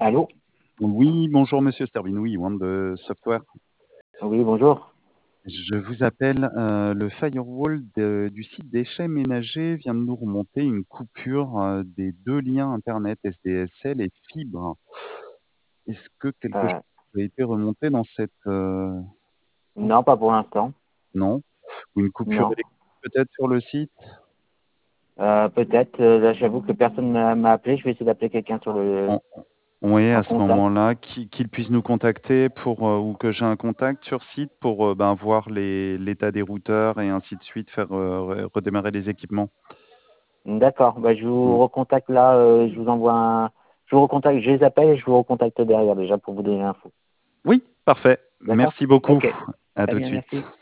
Allô? Oui, bonjour Monsieur Sterbinoui, One Software. Oui, bonjour. Je vous appelle, le firewall du site déchets ménagers vient de nous remonter une coupure des deux liens Internet SDSL et fibre. Est-ce que quelque chose Euh, a été remonté dans cette... non, pas pour l'instant. non? Ou une coupure Non. électrique peut-être sur le site? Peut-être. Là, j'avoue que personne m'a appelé. Je vais essayer d'appeler quelqu'un sur le Oui, en à ce contact. moment-là, qu'il puisse nous contacter pour, ou que j'ai un contact sur site pour voir l'état des routeurs et ainsi de suite, faire redémarrer les équipements. D'accord. Bah, je Mm. vous recontacte là. Je vous envoie un. Je vous recontacte. Je les appelle et je vous recontacte derrière déjà pour vous donner l'info. Oui, parfait. D'accord? Merci beaucoup. Ok. À Très tout de bien, suite. merci.